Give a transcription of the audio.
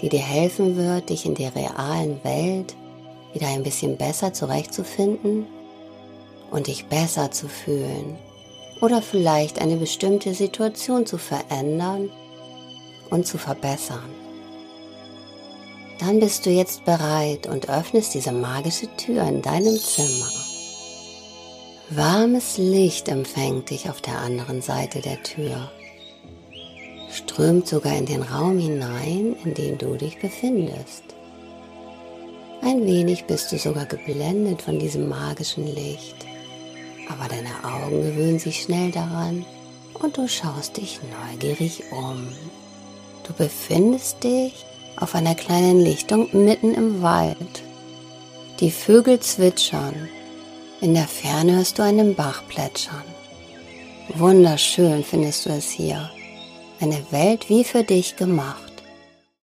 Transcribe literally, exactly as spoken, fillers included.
die dir helfen wird, dich in der realen Welt wieder ein bisschen besser zurechtzufinden und dich besser zu fühlen oder vielleicht eine bestimmte Situation zu verändern und zu verbessern. Dann bist du jetzt bereit und öffnest diese magische Tür in deinem Zimmer. Warmes Licht empfängt dich auf der anderen Seite der Tür, strömt sogar in den Raum hinein, in dem du dich befindest. Ein wenig bist du sogar geblendet von diesem magischen Licht, aber deine Augen gewöhnen sich schnell daran und du schaust dich neugierig um. Du befindest dich auf einer kleinen Lichtung mitten im Wald. Die Vögel zwitschern. In der Ferne hörst du einen Bach plätschern. Wunderschön findest du es hier. Eine Welt wie für dich gemacht.